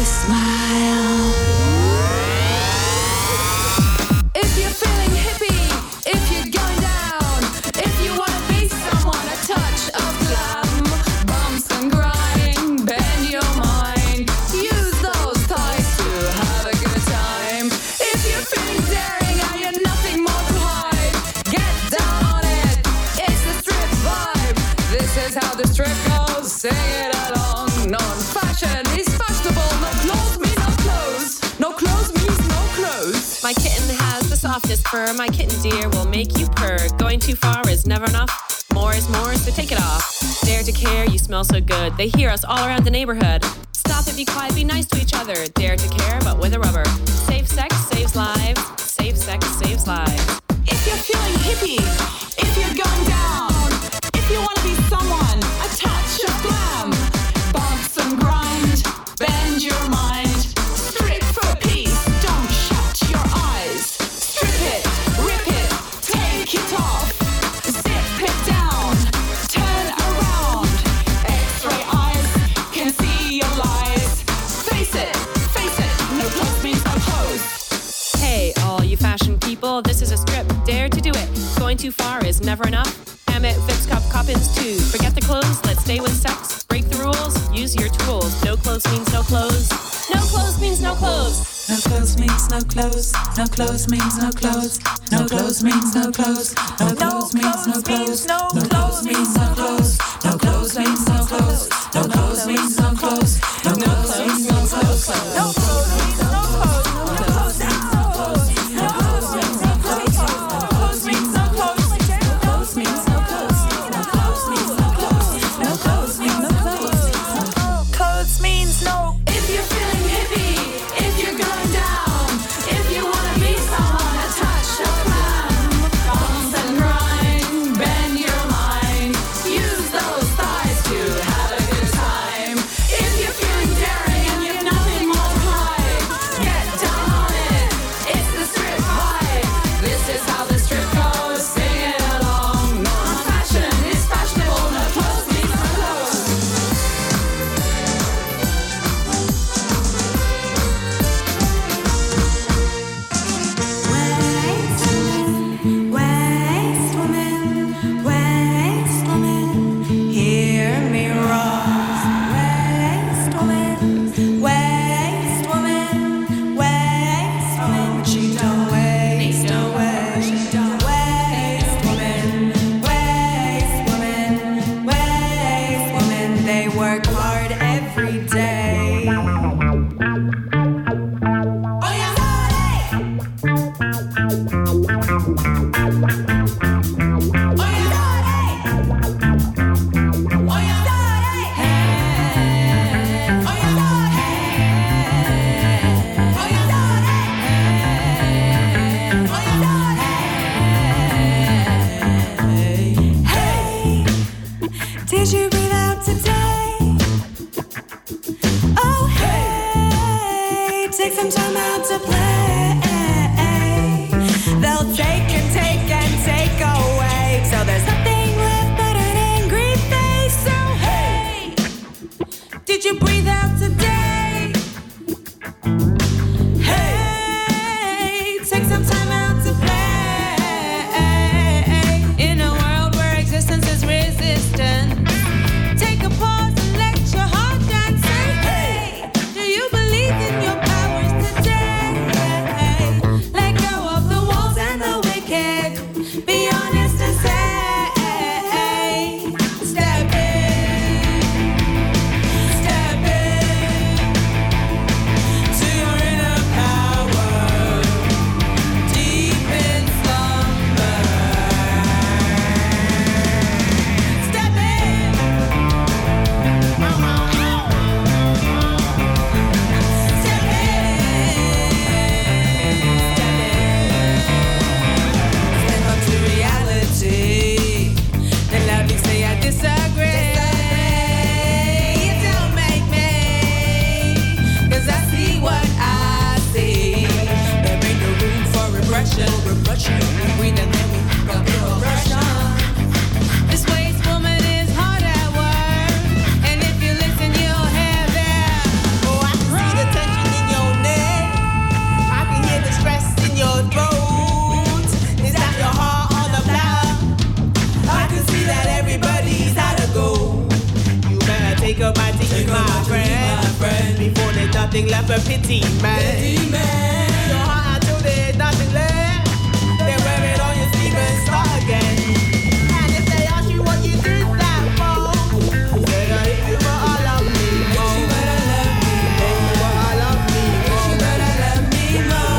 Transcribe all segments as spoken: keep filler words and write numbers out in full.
smile. If you're feeling hippie, if you're going down, if you wanna be someone, a touch of glam, bumps and grind, bend your mind, use those thighs to have a good time. If you're feeling daring and you're nothing more to hide, get down on it, it's the strip vibe. This is how the strip goes, sing it along. Non-fashion is fashionable, no clothes mean no clothes, no clothes means no clothes. My kitten has the softest fur, my kitten dear will make you purr. Going too far is never enough, more is more, so take it off. Dare to care, you smell so good, they hear us all around the neighborhood. Stop it, be quiet, be nice to each other. Dare to care, but with a rubber. Safe sex saves lives, safe sex saves lives. If you're feeling hippie, if you're going down, if you want to be someone, a touch of glam, bumps and grind, bend your mind, strip for peace, don't shut your eyes, strip it, rip it, take it off, zip it down, turn around, x-ray eyes can see your lies, face it, face it, no clothes means no clothes. Hey, all you fashion people, this is a strip, dare to do it. Going too far is never enough. Hammett, Fix Cup, Coppins too. Forget the clothes, let's stay with sex. Break the rules, use your tools. No clothes means no clothes. No clothes means no clothes. No clothes means no clothes. No clothes means no clothes. No clothes means no clothes. No clothes means no clothes. No clothes means no clothes. No clothes means no clothes. No clothes means no clothes. No clothes means no clothes. No clothes means no clothes. Hey, do you believe in your powers today? nothing left but pity, man. Pity, man. Your heart until there's nothing left. Then wear it on your sleeve and start again. And if they ask you what you did that for, say that if you were all of me, oh, you better love me, oh, you were all of me, oh, you better love me more.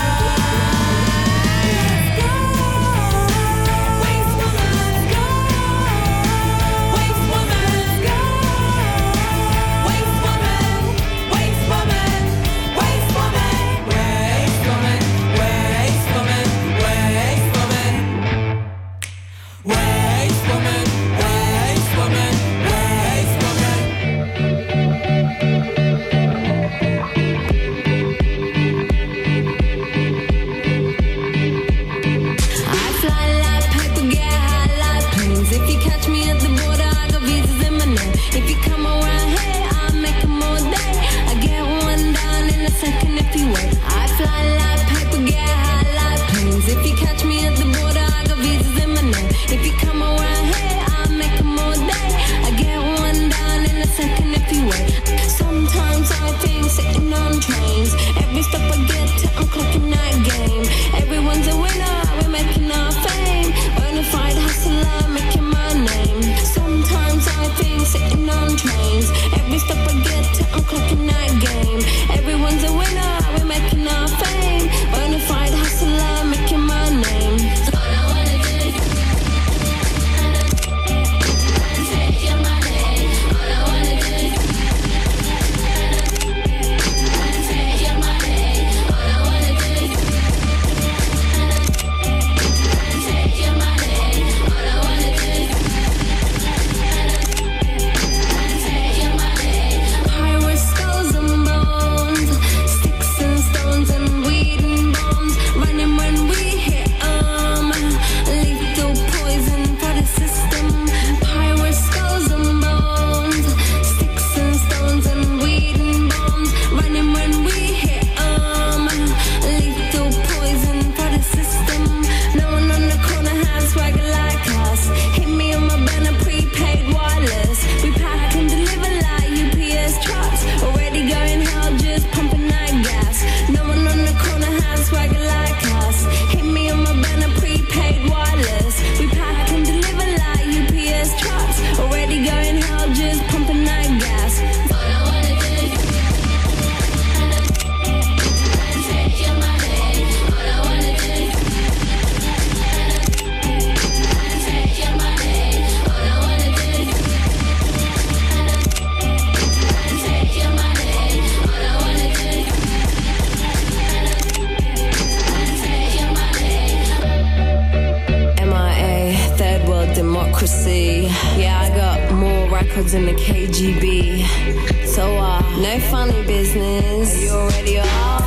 In the K G B, so uh, no funny business. You already are.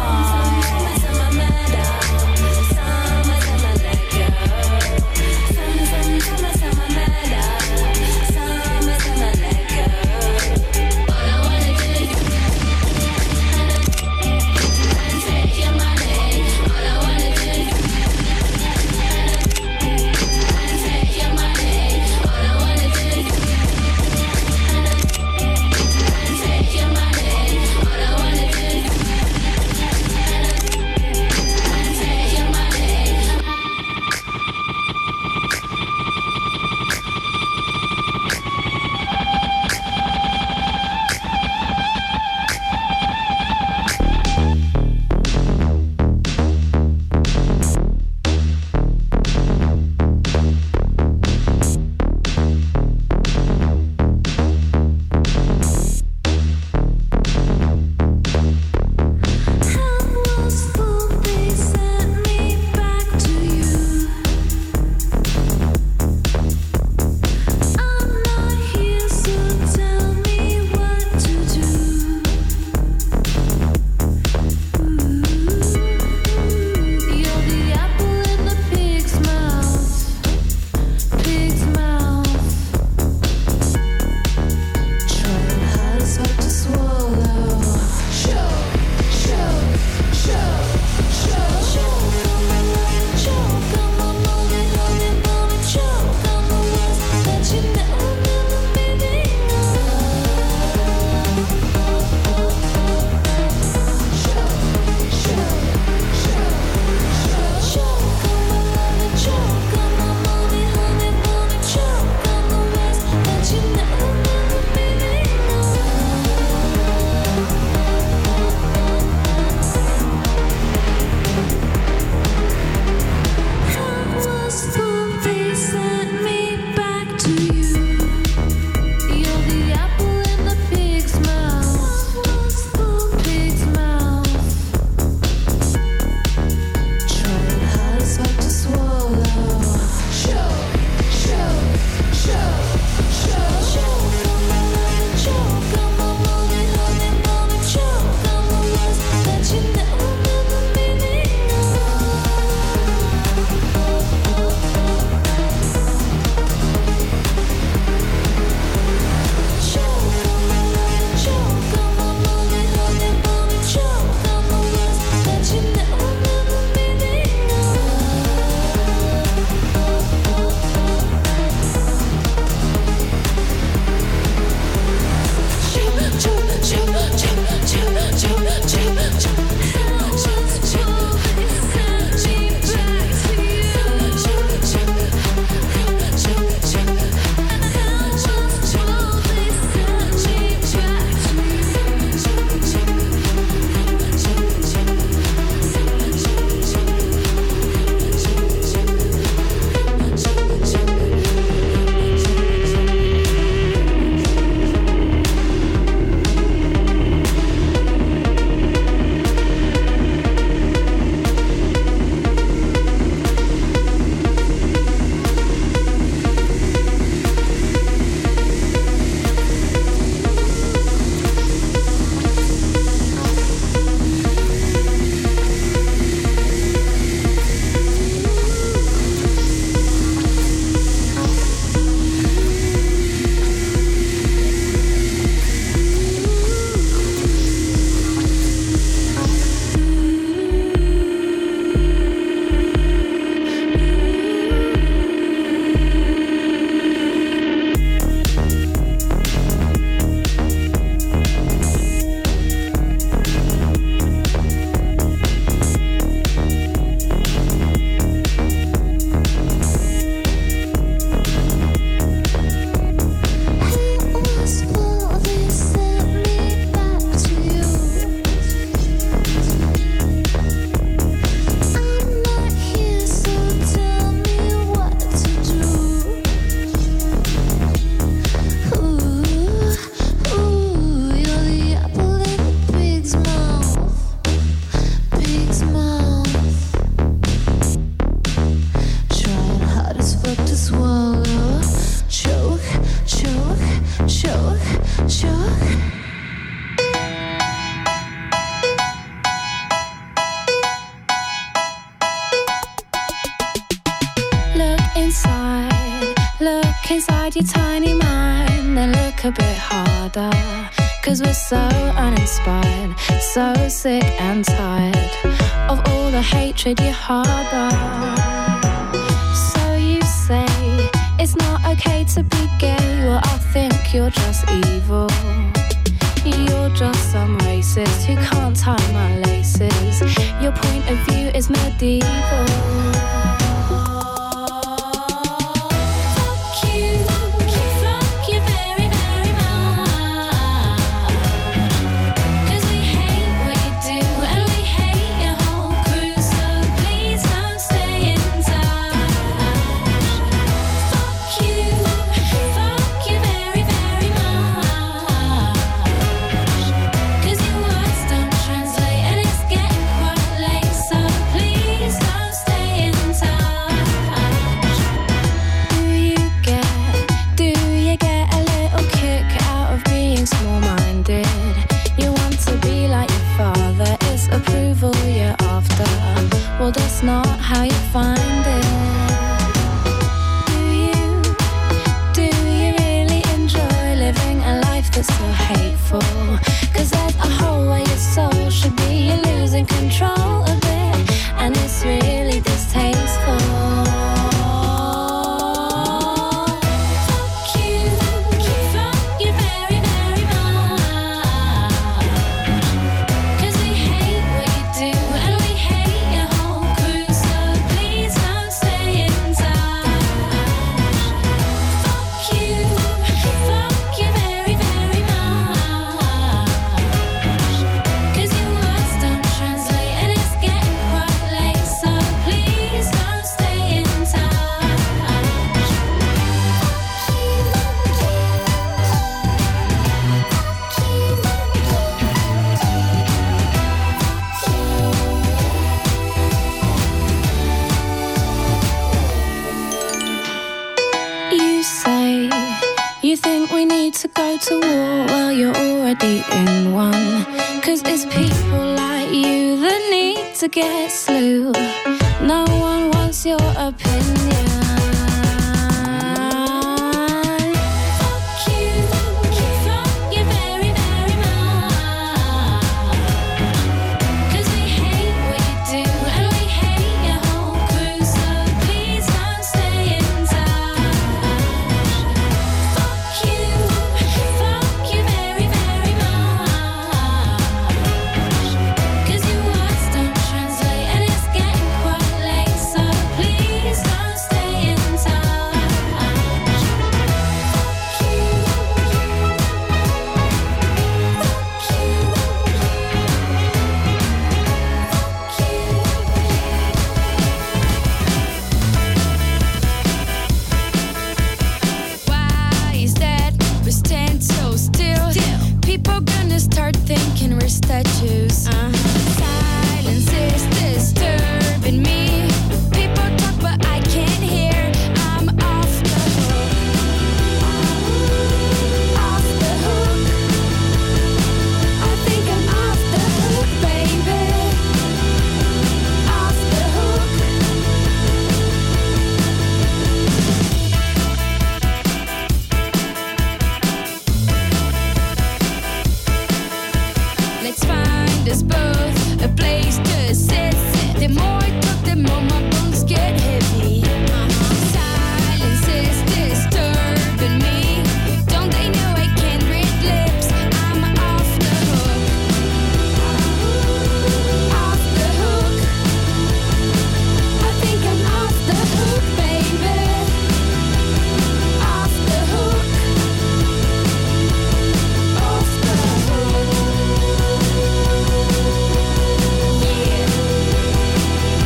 inside your tiny mind, then look a bit harder. Cause we're so uninspired, so sick and tired of all the hatred you harbor. So you say it's not okay to be gay. Well, I think you're just evil. You're just some racist who can't tie my laces. Your point of view is medieval. Well, that's not how you find it. Do you, do you really enjoy living a life that's so hateful? Cause there's a hole where your soul should be. You're losing control of it, and it's really distasteful. To go to war, well, you're already in one. Cause it's people like you that need to get slew. No one wants your opinion. Statues. Uh-huh. Silence is disturbing me. People talk but I can't hear. I'm off the hook. Off the hook. I think I'm off the hook, baby. Off the hook. Let's find us both a place to sit, sit. The more I talk, the more my bones get heavy. Uh-huh. Silence is disturbing me. Don't they know I can't read lips? I'm off the hook. Off the hook. I think I'm off the hook, baby. Off the hook. Off the hook. Yeah.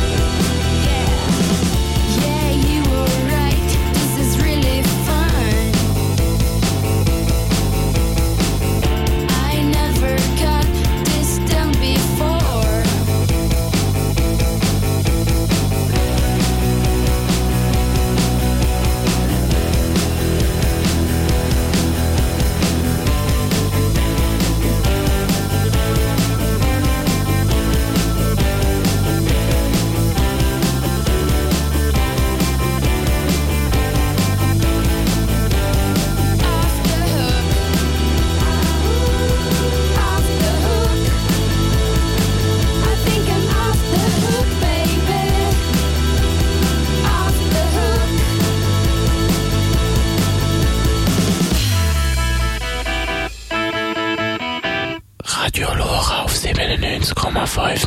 five.